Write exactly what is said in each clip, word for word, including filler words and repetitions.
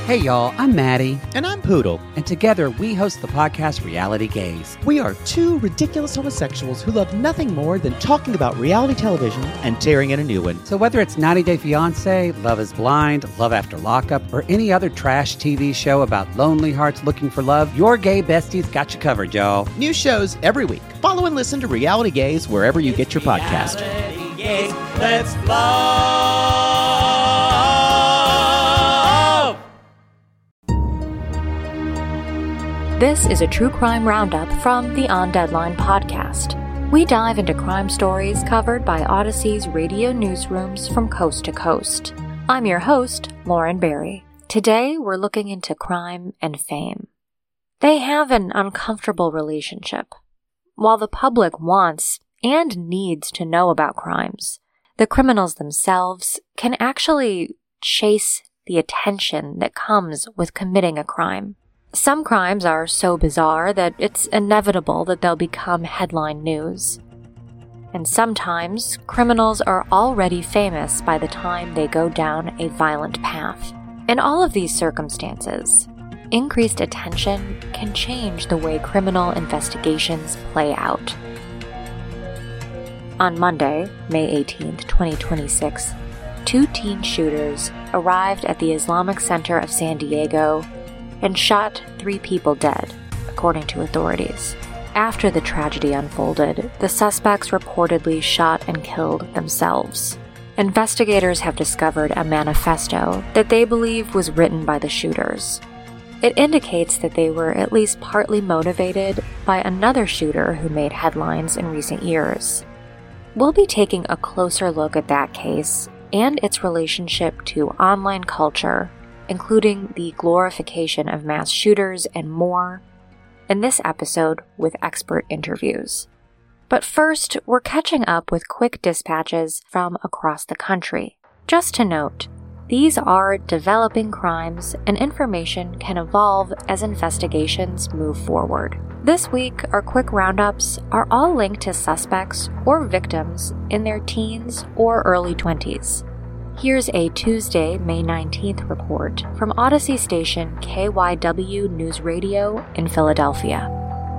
Hey y'all, I'm Maddie. And I'm Poodle. And together we host the podcast Reality Gaze. We are two ridiculous homosexuals who love nothing more than talking about reality television and tearing in a new one. So whether it's ninety day fiancé, Love is Blind, Love After Lockup, or any other trash T V show about lonely hearts looking for love, your gay besties got you covered, y'all. New shows every week. Follow and listen to Reality Gaze wherever you get your podcast. Reality Gaze, let's love. This is a true crime roundup from the On Deadline podcast. We dive into crime stories covered by Odyssey's radio newsrooms from coast to coast. I'm your host, Lauren Barry. Today, we're looking into crime and fame. They have an uncomfortable relationship. While the public wants and needs to know about crimes, the criminals themselves can actually chase the attention that comes with committing a crime. Some crimes are so bizarre that it's inevitable that they'll become headline news. And sometimes, criminals are already famous by the time they go down a violent path. In all of these circumstances, increased attention can change the way criminal investigations play out. On Monday, May eighteenth, twenty twenty-six, two teen shooters arrived at the Islamic Center of San Diego and shot three people dead, according to authorities. After the tragedy unfolded, the suspects reportedly shot and killed themselves. Investigators have discovered a manifesto that they believe was written by the shooters. It indicates that they were at least partly motivated by another shooter who made headlines in recent years. We'll be taking a closer look at that case and its relationship to online culture, including the glorification of mass shooters and more, in this episode with expert interviews. But first, we're catching up with quick dispatches from across the country. Just to note, these are developing crimes and information can evolve as investigations move forward. This week, our quick roundups are all linked to suspects or victims in their teens or early twenties. Here's a Tuesday, May nineteenth report from Odyssey station K Y W News Radio in Philadelphia.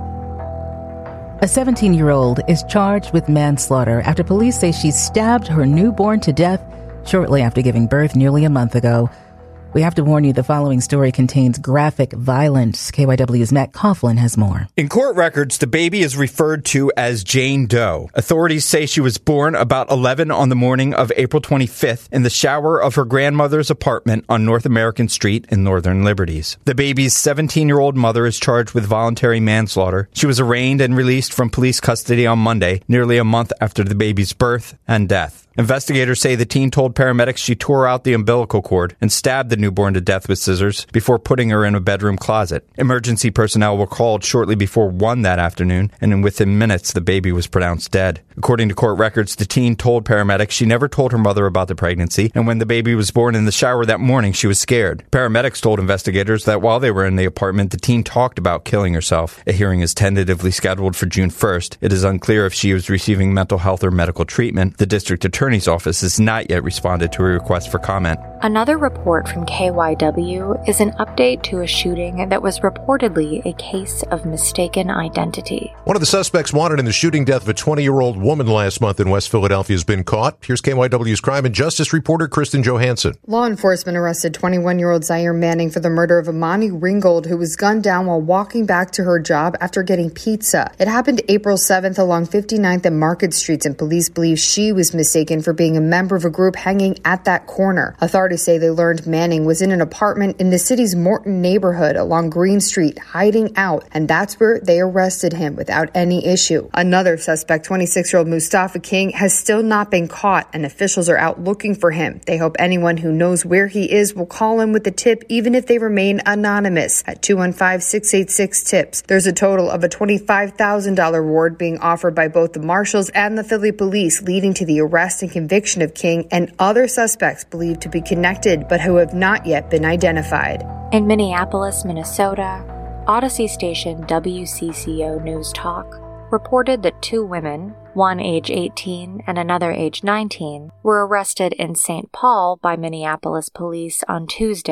A seventeen-year-old is charged with manslaughter after police say she stabbed her newborn to death shortly after giving birth nearly a month ago. We have to warn you, the following story contains graphic violence. K Y W's Matt Coughlin has more. In court records, the baby is referred to as Jane Doe. Authorities say she was born about eleven on the morning of April twenty-fifth in the shower of her grandmother's apartment on North American Street in Northern Liberties. The baby's seventeen-year-old mother is charged with voluntary manslaughter. She was arraigned and released from police custody on Monday, nearly a month after the baby's birth and death. Investigators say the teen told paramedics she tore out the umbilical cord and stabbed the newborn to death with scissors before putting her in a bedroom closet. Emergency personnel were called shortly before one that afternoon, and within minutes the baby was pronounced dead. According to court records, the teen told paramedics she never told her mother about the pregnancy, and when the baby was born in the shower that morning, she was scared. Paramedics told investigators that while they were in the apartment, the teen talked about killing herself. A hearing is tentatively scheduled for June first. It is unclear if she was receiving mental health or medical treatment. The district attorney's office has not yet responded to a request for comment. Another report from K Y W is an update to a shooting that was reportedly a case of mistaken identity. One of the suspects wanted in the shooting death of a twenty-year-old woman last month in West Philadelphia has been caught. Here's K Y W's crime and justice reporter Kristen Johansson. Law enforcement arrested twenty-one-year-old Zaire Manning for the murder of Imani Ringgold, who was gunned down while walking back to her job after getting pizza. It happened April seventh along fifty-ninth and Market Streets, and police believe she was mistaken for being a member of a group hanging at that corner. Authorities say they learned Manning was in an apartment in the city's Morton neighborhood along Green Street, hiding out, and that's where they arrested him without any issue. Another suspect, twenty-six-year-old Mustafa King, has still not been caught, and officials are out looking for him. They hope anyone who knows where he is will call in with the tip, even if they remain anonymous, at two one five, six eight six, TIPS. There's a total of a twenty-five thousand dollars reward being offered by both the marshals and the Philly police, leading to the arrest and conviction of King and other suspects believed to be connected, but who have not yet been identified. In Minneapolis, Minnesota, Odyssey station W C C O News Talk reported that two women, one age eighteen and another age nineteen, were arrested in Saint Paul by Minneapolis police on Tuesday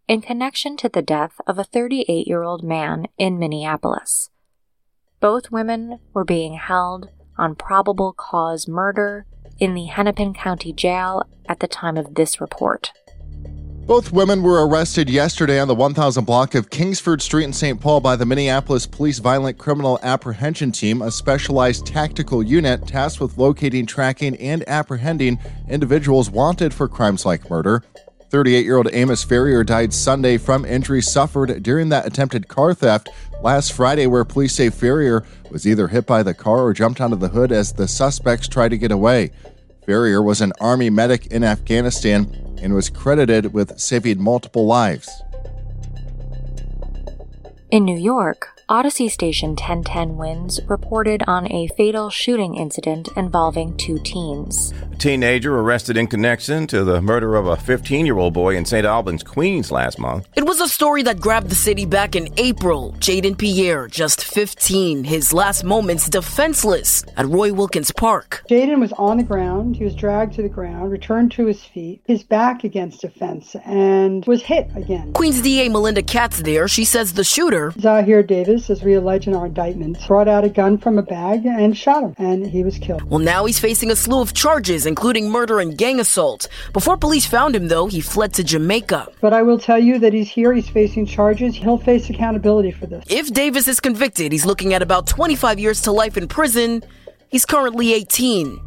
in connection to the death of a thirty-eight-year-old man in Minneapolis. Both women were being held on probable cause murder in the Hennepin County Jail at the time of this report. Both women were arrested yesterday on the one thousand block of Kingsford Street in Saint Paul by the Minneapolis Police Violent Criminal Apprehension Team, a specialized tactical unit tasked with locating, tracking, and apprehending individuals wanted for crimes like murder. thirty-eight-year-old Amos Ferrier died Sunday from injuries suffered during that attempted car theft last Friday, where police say Ferrier was either hit by the car or jumped onto the hood as the suspects tried to get away. Ferrier was an Army medic in Afghanistan and was credited with saving multiple lives. In New York, Odyssey station ten ten Winds reported on a fatal shooting incident involving two teens. A teenager arrested in connection to the murder of a fifteen-year-old boy in Saint Albans, Queens last month. It was a story that grabbed the city back in April. Jaden Pierre, just fifteen, his last moments defenseless at Roy Wilkins Park. Jaden was on the ground. He was dragged to the ground, returned to his feet, his back against a fence, and was hit again. Queens D A Melinda Katz there. She says the shooter, Zahir Davis, as we allege in our indictment, brought out a gun from a bag and shot him, and he was killed. Well, now he's facing a slew of charges, including murder and gang assault. Before police found him, though, he fled to Jamaica. But I will tell you that he's here, he's facing charges, he'll face accountability for this. If Davis is convicted, he's looking at about twenty-five years to life in prison. He's currently eighteen.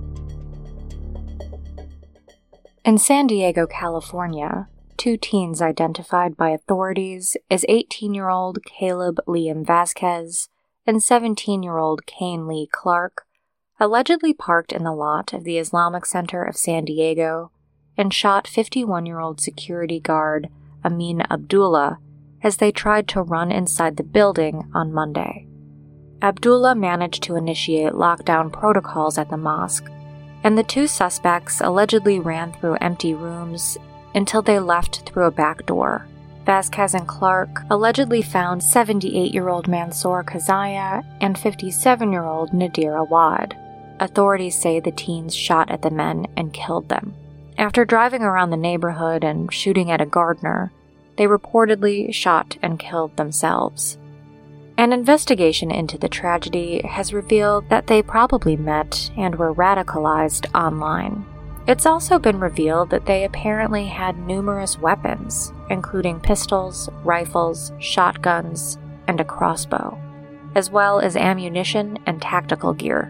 In San Diego, California, two teens identified by authorities as eighteen-year-old Caleb Liam Vasquez and seventeen-year-old Kane Lee Clark allegedly parked in the lot of the Islamic Center of San Diego and shot fifty-one-year-old security guard Amin Abdullah as they tried to run inside the building on Monday. Abdullah managed to initiate lockdown protocols at the mosque, and the two suspects allegedly ran through empty rooms until they left through a back door. Vasquez and Clark allegedly found seventy-eight-year-old Mansoor Kazaya and fifty-seven-year-old Nadir Awad. Authorities say the teens shot at the men and killed them. After driving around the neighborhood and shooting at a gardener, they reportedly shot and killed themselves. An investigation into the tragedy has revealed that they probably met and were radicalized online. It's also been revealed that they apparently had numerous weapons, including pistols, rifles, shotguns, and a crossbow, as well as ammunition and tactical gear.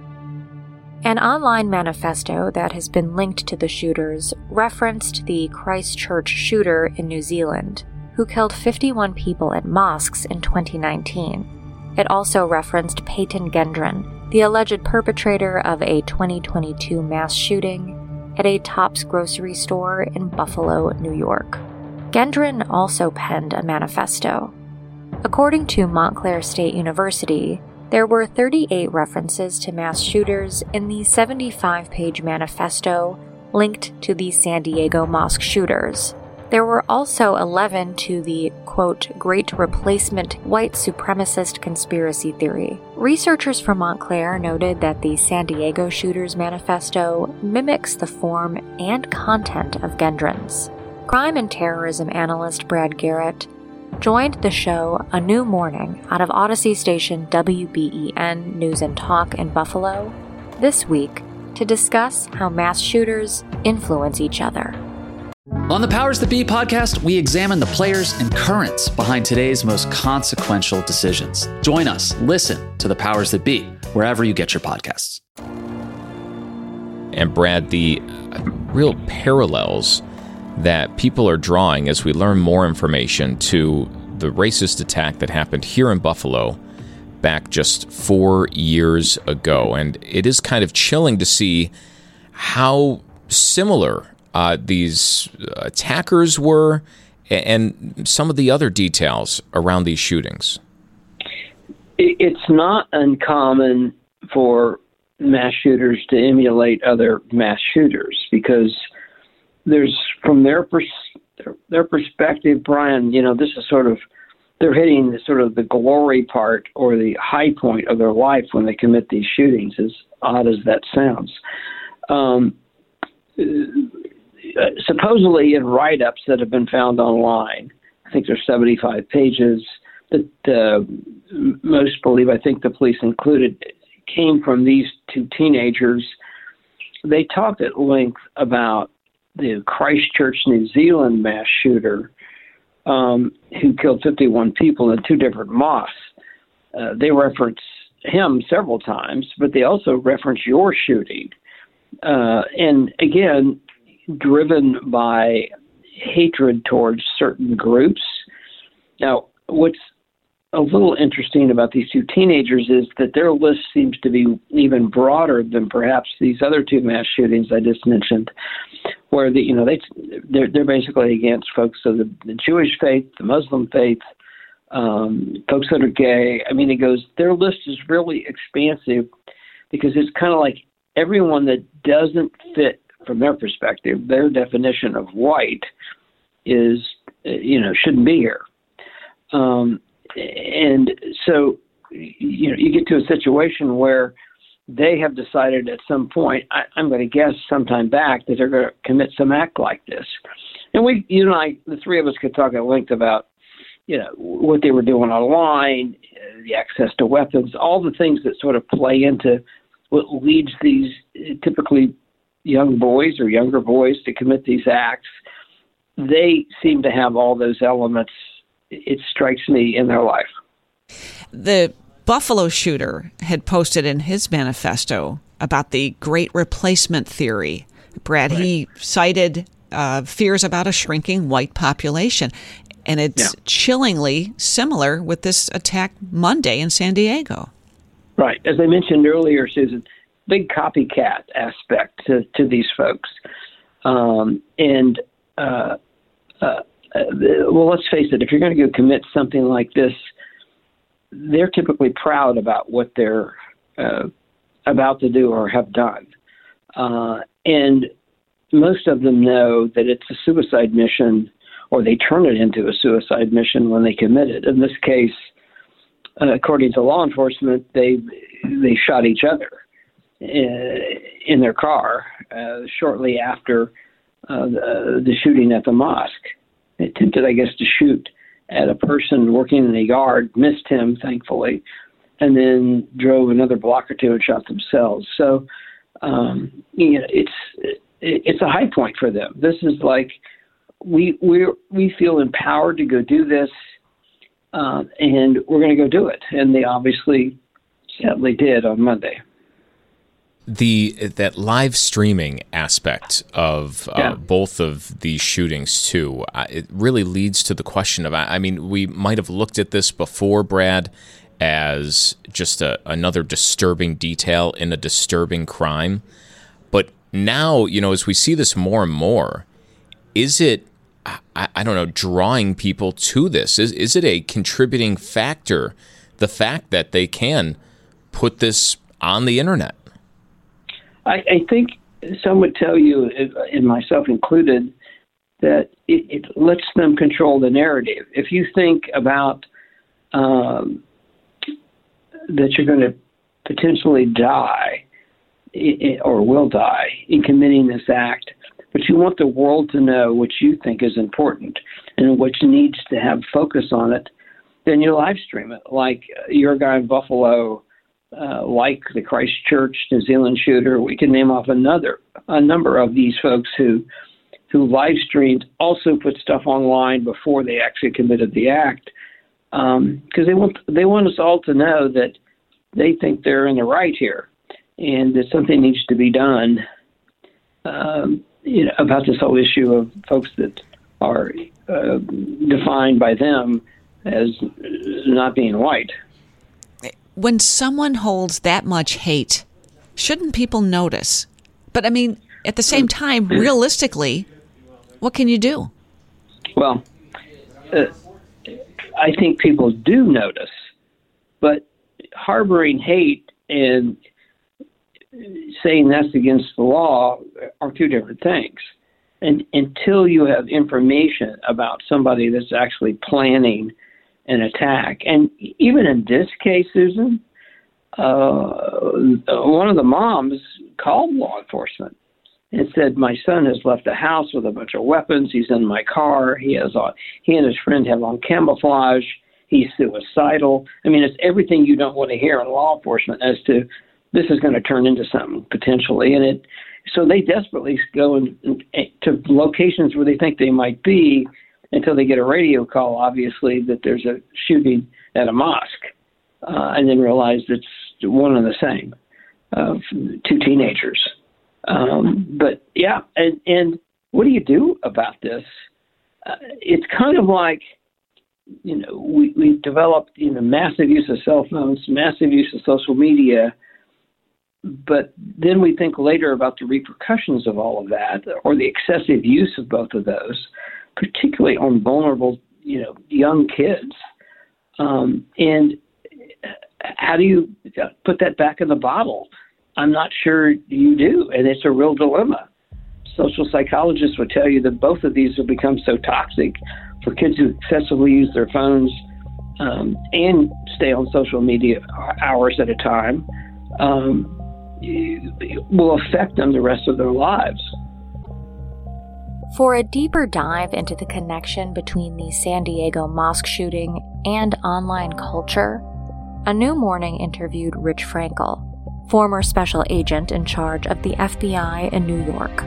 An online manifesto that has been linked to the shooters referenced the Christchurch shooter in New Zealand, who killed fifty-one people at mosques in twenty nineteen. It also referenced Peyton Gendron, the alleged perpetrator of a twenty twenty-two mass shooting at a Tops grocery store in Buffalo, New York. Gendron also penned a manifesto. According to Montclair State University, there were thirty-eight references to mass shooters in the seventy-five page manifesto linked to the San Diego mosque shooters. There were also eleven to the, quote, Great Replacement white supremacist conspiracy theory. Researchers from Montclair noted that the San Diego Shooters Manifesto mimics the form and content of Gendron's. Crime and terrorism analyst Brad Garrett joined the show A New Morning out of Odyssey station W B E N News and Talk in Buffalo this week to discuss how mass shooters influence each other. On the Powers That Be podcast, we examine the players and currents behind today's most consequential decisions. Join us. Listen to the Powers That Be wherever you get your podcasts. And Brad, the real parallels that people are drawing as we learn more information to the racist attack that happened here in Buffalo back just four years ago. And it is kind of chilling to see how similar Uh, these attackers were, and some of the other details around these shootings. It's not uncommon for mass shooters to emulate other mass shooters because there's, from their pers- their perspective, Brian, you know, this is sort of, they're hitting the, sort of the glory part or the high point of their life when they commit these shootings, as odd as that sounds. Um, Uh, supposedly in write-ups that have been found online, I think there's seventy-five pages that uh, most believe, I think the police included, came from these two teenagers. They talked at length about the Christchurch, New Zealand mass shooter um, who killed fifty-one people in two different mosques. Uh, they reference him several times, but they also reference your shooting. Uh, and again, driven by hatred towards certain groups. Now, what's a little interesting about these two teenagers is that their list seems to be even broader than perhaps these other two mass shootings I just mentioned, where the, you know they they're, they're basically against folks of the, the Jewish faith, the Muslim faith, um, folks that are gay. I mean, it goes. Their list is really expansive because it's kind of like everyone that doesn't fit from their perspective, their definition of white is, you know, shouldn't be here. Um, and so, you know, you get to a situation where they have decided at some point, I, I'm going to guess sometime back, that they're going to commit some act like this. And we, you and I, the three of us could talk at length about, you know, what they were doing online, the access to weapons, all the things that sort of play into what leads these typically young boys or younger boys to commit these acts. They seem to have all those elements, it strikes me, in their life. The Buffalo shooter had posted in his manifesto about the great replacement theory. Brad, right. He cited uh, fears about a shrinking white population. And it's yeah. chillingly similar with this attack Monday in San Diego. Right. As I mentioned earlier, Susan, big copycat aspect to, to these folks. Um, and, uh, uh, well, let's face it, if you're going to go commit something like this, they're typically proud about what they're uh, about to do or have done. Uh, and most of them know that it's a suicide mission, or they turn it into a suicide mission when they commit it. In this case, uh, according to law enforcement, they they shot each other in, in their car uh, shortly after uh, the, the shooting at the mosque. They attempted, I guess, to shoot at a person working in the yard, missed him, thankfully, and then drove another block or two and shot themselves. So, um, you know, it's it, it's a high point for them. This is like, we we we feel empowered to go do this, uh, and we're going to go do it. And they obviously, sadly, did on Monday. The that live streaming aspect of uh, yeah. both of these shootings too, uh, it really leads to the question of, I mean, we might have looked at this before, Brad, as just a, another disturbing detail in a disturbing crime. But now, you know, as we see this more and more, is it, I, I don't know, drawing people to this? Is, is it a contributing factor, the fact that they can put this on the internet? I, I think some would tell you, and myself included, that it, it lets them control the narrative. If you think about um, that you're going to potentially die it, or will die in committing this act, but you want the world to know what you think is important and what needs to have focus on it, then you live stream it. Like your guy in Buffalo, Uh, like the Christchurch, New Zealand shooter. We can name off another, a number of these folks who who live streamed, also put stuff online before they actually committed the act, because um, they want they want us all to know that they think they're in the right here, and that something needs to be done um, you know, about this whole issue of folks that are uh, defined by them as not being white. When someone holds that much hate, shouldn't people notice? But I mean, at the same time, realistically, what can you do? Well, uh, I think people do notice, but harboring hate and saying that's against the law are two different things. And until you have information about somebody that's actually planning an attack. And even in this case, Susan, uh, one of the moms called law enforcement and said, my son has left the house with a bunch of weapons. He's in my car. He has on, he and his friend have on camouflage. He's suicidal. I mean, it's everything you don't want to hear in law enforcement as to this is going to turn into something potentially. And it, so they desperately go in, in, to locations where they think they might be until they get a radio call, obviously, that there's a shooting at a mosque, uh, and then realize it's one and the same, uh, two teenagers. Um, but yeah, and, and what do you do about this? Uh, it's kind of like, you know, we, we developed, you know, massive use of cell phones, massive use of social media, but then we think later about the repercussions of all of that, or the excessive use of both of those, particularly on vulnerable, you know, young kids. Um, and how do you put that back in the bottle? I'm not sure you do, and it's a real dilemma. Social psychologists would tell you that both of these will become so toxic for kids who excessively use their phones um, and stay on social media hours at a time, um, will affect them the rest of their lives. For a deeper dive into the connection between the San Diego mosque shooting and online culture, A New Morning interviewed Rich Frankel, former special agent in charge of the F B I in New York.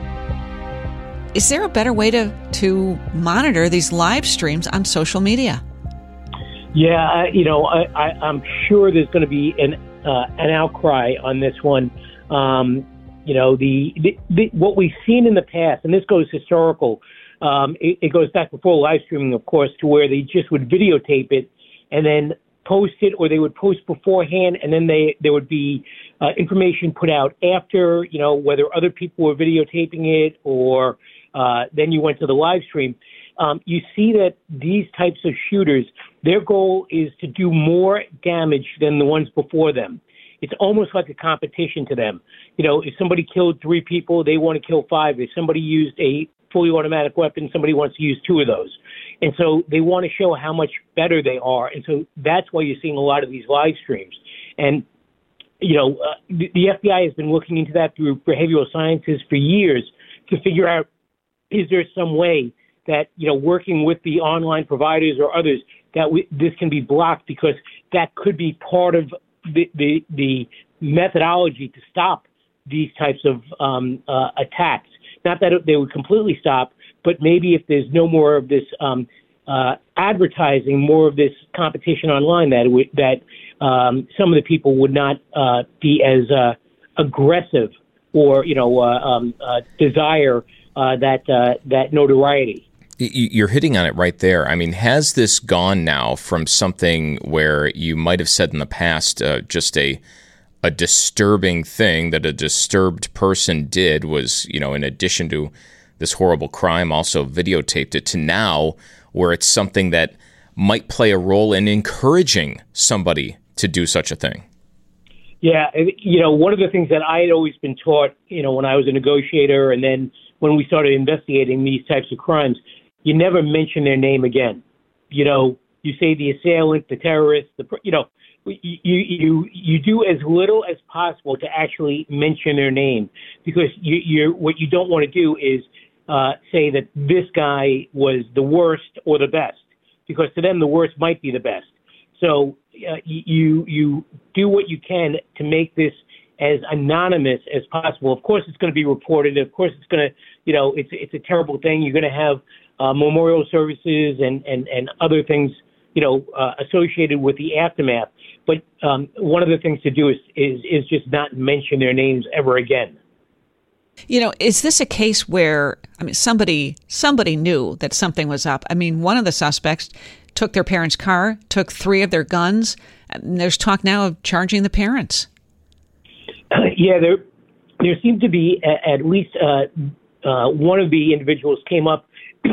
Is there a better way to, to monitor these live streams on social media? Yeah, I, you know, I, I, I'm sure there's going to be an uh, an outcry on this one. Um, you know, the, the, the what we've seen in the past, and this goes historical. Um, it, it goes back before live streaming, of course, to where they just would videotape it and then post it, or they would post beforehand, and then they there would be uh, information put out after. You know, whether other people were videotaping it, or uh, then you went to the live stream. Um, you see that these types of shooters, their goal is to do more damage than the ones before them. It's almost like a competition to them. You know, if somebody killed three people, they want to kill five. If somebody used a fully automatic weapon, somebody wants to use two of those. And so they want to show how much better they are. And so that's why you're seeing a lot of these live streams. And, you know, uh, the, the F B I has been looking into that through behavioral sciences for years to figure out, is there some way that, you know, working with the online providers or others, that we, this can be blocked, because that could be part of the the, the methodology to stop these types of um, uh, attacks. Not that they would completely stop, but maybe if there's no more of this um, uh, advertising, more of this competition online, that w- that um, some of the people would not uh, be as uh, aggressive, or you know uh, um, uh, desire uh, that uh, that notoriety. You're hitting on it right there. I mean, has this gone now from something where you might have said in the past uh, just a a disturbing thing that a disturbed person did was, you know, in addition to this horrible crime, also videotaped it, to now where it's something that might play a role in encouraging somebody to do such a thing? Yeah, you know, one of the things that I had always been taught, you know, when I was a negotiator, and then when we started investigating these types of crimes, you never mention their name again. You know, you say the assailant, the terrorist, the, you know, you, you, you do as little as possible to actually mention their name, because you, you're, what you don't want to do is uh, say that this guy was the worst or the best, because to them the worst might be the best. So uh, you, you do what you can to make this as anonymous as possible. Of course, it's going to be reported. Of course, it's going to, you know, it's it's a terrible thing. You're going to have uh, memorial services and, and, and other things, you know, uh, associated with the aftermath. But um, one of the things to do is, is is just not mention their names ever again. You know, is this a case where, I mean, somebody somebody knew that something was up? I mean, one of the suspects took their parents' car, took three of their guns, and there's talk now of charging the parents. Uh, yeah, there there seemed to be a, at least uh, uh, one of the individuals came up.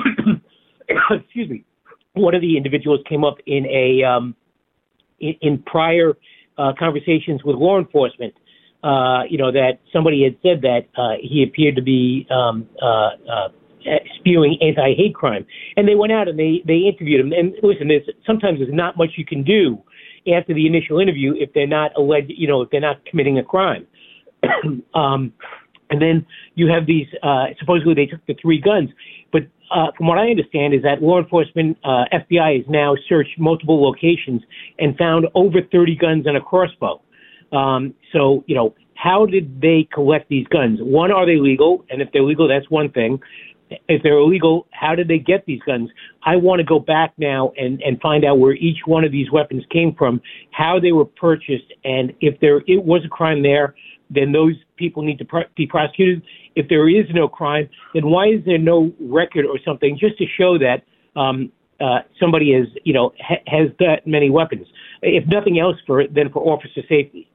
excuse me. One of the individuals came up in a um, in, in prior uh, conversations with law enforcement. Uh, you know, that somebody had said that uh, he appeared to be um, uh, uh, spewing anti-hate crime, and they went out and they they interviewed him. And listen, there's sometimes there's not much you can do after the initial interview if they're not alleged, you know, if they're not committing a crime. um, And then you have these, uh, supposedly they took the three guns. But uh, from what I understand is that law enforcement, uh, F B I has now searched multiple locations and found over thirty guns and a crossbow. Um, so, you know, how did they collect these guns? One, are they legal? And if they're legal, that's one thing. If they're illegal, how did they get these guns? I want to go back now and, and find out where each one of these weapons came from, how they were purchased, and if there it was a crime there, then those people need to pr- be prosecuted. If there is no crime, then why is there no record or something just to show that um, uh, somebody has, you know, ha- has that many weapons? If nothing else, for then for officer safety.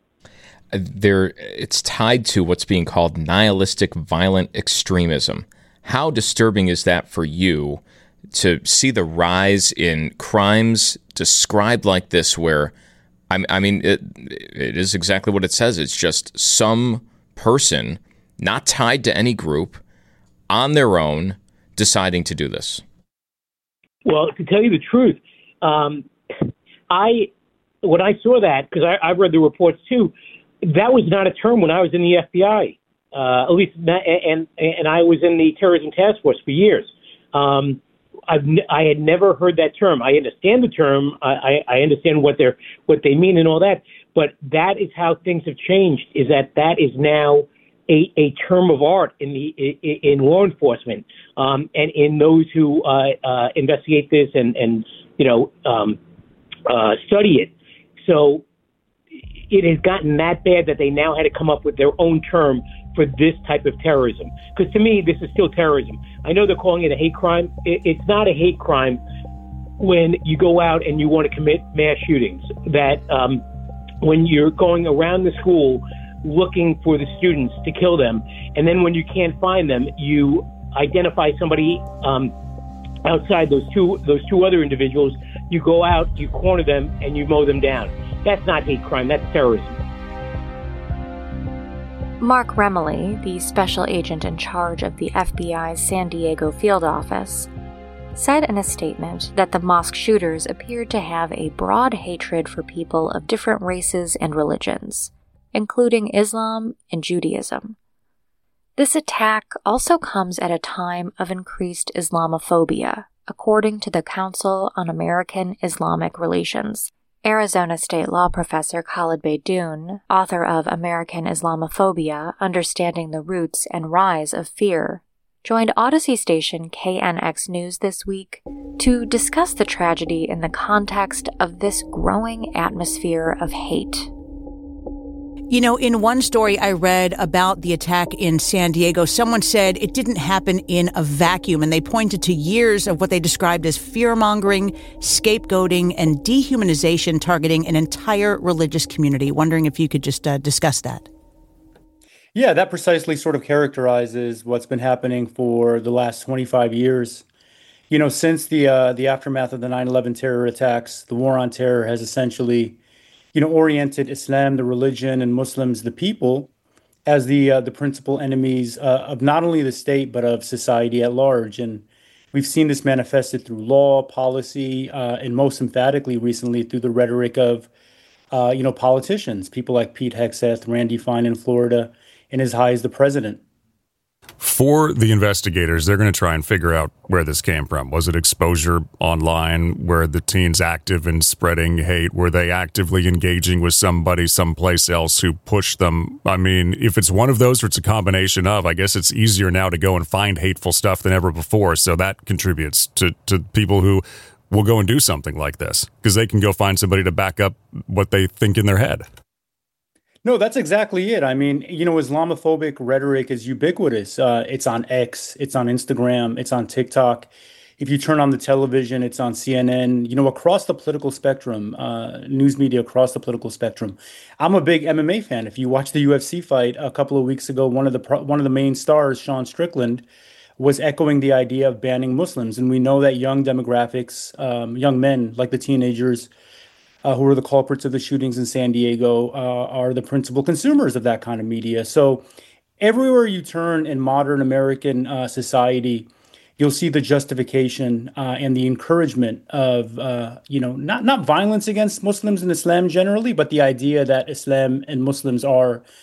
There, it's tied to what's being called nihilistic violent extremism. How disturbing is that for you to see the rise in crimes described like this, where I, I mean, it, it is exactly what it says. It's just some person not tied to any group on their own deciding to do this. Well, to tell you the truth, um, I when I saw that, because I've read the reports too, that was not a term when I was in the F B I. Uh, at least, and and I was in the terrorism task force for years. Um, I've n- I had never heard that term. I understand the term. I, I understand what they're what they mean and all that. But that is how things have changed. Is that that is now a, a term of art in the in, in law enforcement um, and in those who uh, uh, investigate this and and you know um, uh, study it. So it has gotten that bad that they now had to come up with their own term for this type of terrorism. Because to me, this is still terrorism. I know they're calling it a hate crime. It, it's not a hate crime when you go out and you want to commit mass shootings. That um, when you're going around the school looking for the students to kill them, and then when you can't find them, you identify somebody um, outside those two those two other individuals. You go out, you corner them, and you mow them down. That's not hate crime. That's terrorism. Mark Remley, the special agent in charge of the F B I's San Diego field office, said in a statement that the mosque shooters appeared to have a broad hatred for people of different races and religions, including Islam and Judaism. This attack also comes at a time of increased Islamophobia, according to the Council on American Islamic Relations. Arizona State law professor Khalid Beydoun, author of American Islamophobia, Understanding the Roots and Rise of Fear, joined Odyssey station K N X News this week to discuss the tragedy in the context of this growing atmosphere of hate. You know, in one story I read about the attack in San Diego, someone said it didn't happen in a vacuum, and they pointed to years of what they described as fear-mongering, scapegoating, and dehumanization targeting an entire religious community. Wondering if you could just uh, discuss that. Yeah, that precisely sort of characterizes what's been happening for the last twenty-five years. You know, since the uh, the aftermath of the nine eleven terror attacks, the war on terror has essentially you know, oriented Islam, the religion, and Muslims, the people, as the uh, the principal enemies uh, of not only the state, but of society at large. And we've seen this manifested through law, policy, uh, and most emphatically recently through the rhetoric of, uh, you know, politicians, people like Pete Hegseth, Randy Fine in Florida, and as high as the president. For the investigators, they're going to try and figure out where this came from. Was it exposure online? Were the teens active in spreading hate? Were they actively engaging with somebody someplace else who pushed them? I mean, if it's one of those or it's a combination of, I guess it's easier now to go and find hateful stuff than ever before. So that contributes to, to people who will go and do something like this because they can go find somebody to back up what they think in their head. No, that's exactly it. I mean, you know, Islamophobic rhetoric is ubiquitous. Uh, it's on X, it's on Instagram, it's on TikTok. If you turn on the television, it's on C N N, you know, across the political spectrum, uh, news media across the political spectrum. I'm a big M M A fan. If you watch the U F C fight a couple of weeks ago, one of the pro- one of the main stars, Sean Strickland, was echoing the idea of banning Muslims. And we know that young demographics, um, young men like the teenagers, Uh, who are the culprits of the shootings in San Diego, uh, are the principal consumers of that kind of media. So everywhere you turn in modern American uh, society, you'll see the justification uh, and the encouragement of, uh, you know, not, not violence against Muslims and Islam generally, but the idea that Islam and Muslims are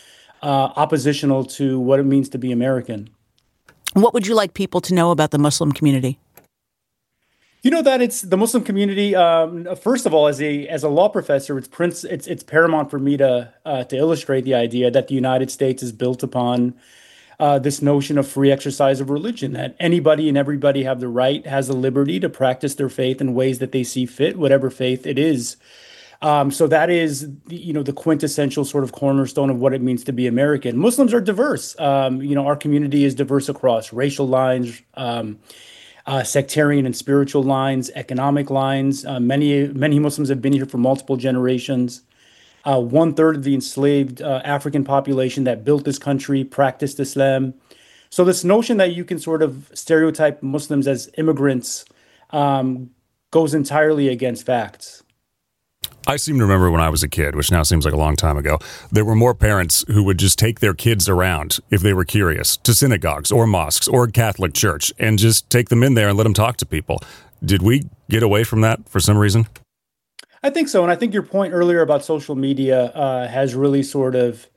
uh, oppositional to what it means to be American. What would you like people to know about the Muslim community? You know that it's the Muslim community. Um, first of all, as a as a law professor, it's prince, it's it's paramount for me to uh, to illustrate the idea that the United States is built upon uh, this notion of free exercise of religion. That anybody and everybody have the right, has the liberty to practice their faith in ways that they see fit, whatever faith it is. Um, so that is, you know, the quintessential sort of cornerstone of what it means to be American. Muslims are diverse. Um, you know, our community is diverse across racial lines. Um, Uh, sectarian and spiritual lines, economic lines. Uh, many many Muslims have been here for multiple generations. Uh, one third of the enslaved uh, African population that built this country practiced Islam. So this notion that you can sort of stereotype Muslims as immigrants um, goes entirely against facts. I seem to remember when I was a kid, which now seems like a long time ago, there were more parents who would just take their kids around, if they were curious, to synagogues or mosques or Catholic church and just take them in there and let them talk to people. Did we get away from that for some reason? I think so. And I think your point earlier about social media uh, has really sort of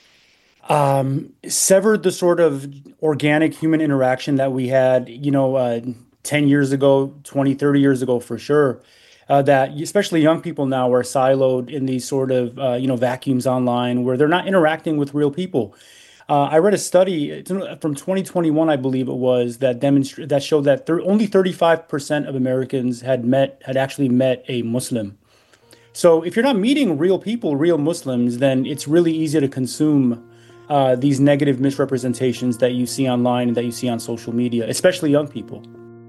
um, severed the sort of organic human interaction that we had, you know, uh, ten years ago, twenty, thirty years ago, for sure. Uh, that especially young people now are siloed in these sort of, uh, you know, vacuums online where they're not interacting with real people. Uh, I read a study from twenty twenty-one, I believe it was, that demonstra- that showed that there, only thirty-five percent of Americans had met, had actually met a Muslim. So if you're not meeting real people, real Muslims, then it's really easy to consume uh, these negative misrepresentations that you see online and that you see on social media, especially young people.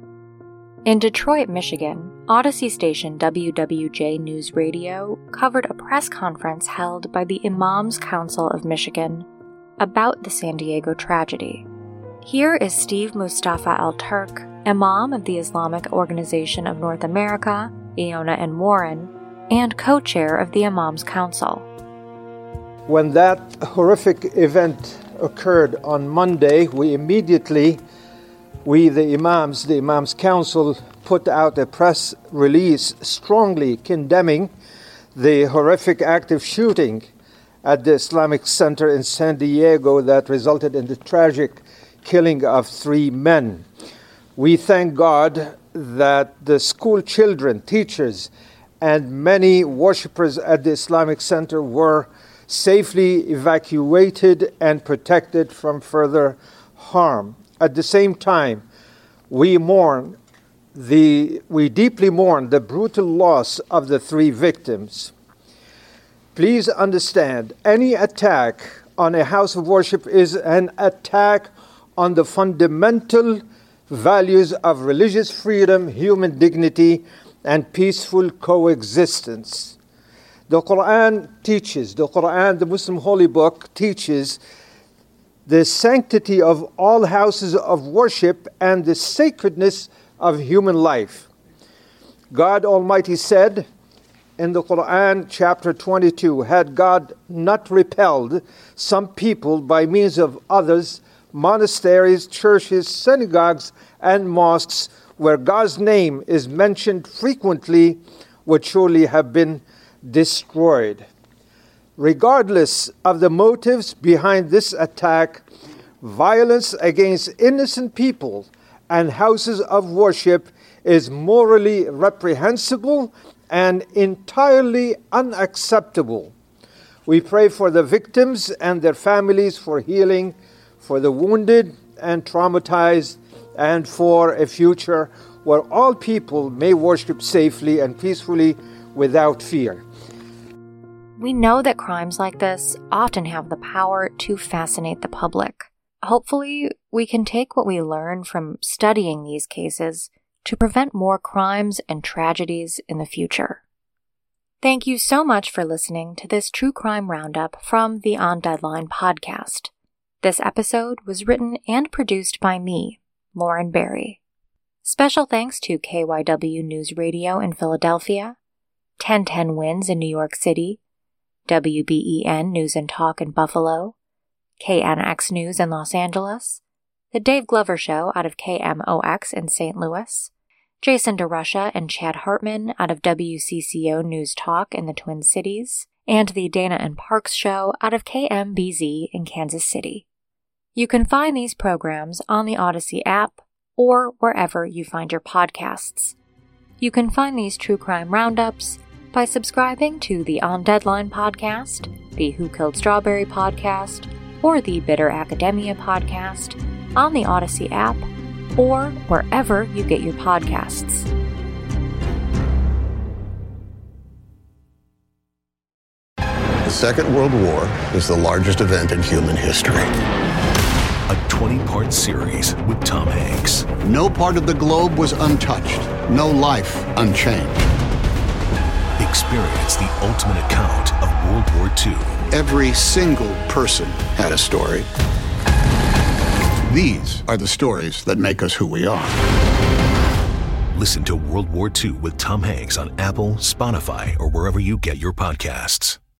In Detroit, Michigan, Odyssey station W W J News Radio covered a press conference held by the Imams Council of Michigan about the San Diego tragedy. Here is Steve Mustafa Al-Turk, Imam of the Islamic Organization of North America, Iona and Warren, and co-chair of the Imams Council. When that horrific event occurred on Monday, we immediately We, the Imams, the Imams Council, put out a press release strongly condemning the horrific act of shooting at the Islamic Center in San Diego that resulted in the tragic killing of three men. We thank God that the school children, teachers, and many worshippers at the Islamic Center were safely evacuated and protected from further harm. At the same time, we mourn the we deeply mourn the brutal loss of the three victims. Please understand, any attack on a house of worship is an attack on the fundamental values of religious freedom, human dignity, and peaceful coexistence. The Quran teaches, the Quran, the Muslim holy book, teaches the sanctity of all houses of worship and the sacredness of human life. God Almighty said in the Quran, chapter twenty-two, had God not repelled some people by means of others, monasteries, churches, synagogues, and mosques where God's name is mentioned frequently would surely have been destroyed. Regardless of the motives behind this attack, violence against innocent people and houses of worship is morally reprehensible and entirely unacceptable. We pray for the victims and their families for healing, for the wounded and traumatized, and for a future where all people may worship safely and peacefully without fear. We know that crimes like this often have the power to fascinate the public. Hopefully, we can take what we learn from studying these cases to prevent more crimes and tragedies in the future. Thank you so much for listening to this True Crime Roundup from the On Deadline podcast. This episode was written and produced by me, Lauren Barry. Special thanks to K Y W News Radio in Philadelphia, ten ten Winds in New York City, W B E N News and Talk in Buffalo, K N X News in Los Angeles, The Dave Glover Show out of K M O X in Saint Louis, Jason DeRusha and Chad Hartman out of W C C O News Talk in the Twin Cities, and The Dana and Parks Show out of K M B Z in Kansas City. You can find these programs on the Odyssey app or wherever you find your podcasts. You can find these true crime roundups by subscribing to the On Deadline podcast, the Who Killed Strawberry podcast, or the Bitter Academia podcast on the Odyssey app or wherever you get your podcasts. The Second World War is the largest event in human history. A twenty-part series with Tom Hanks. No part of the globe was untouched. No life unchanged. Experience the ultimate account of World War Two. Every single person had a story. These are the stories that make us who we are. Listen to World War Two with Tom Hanks on Apple, Spotify, or wherever you get your podcasts.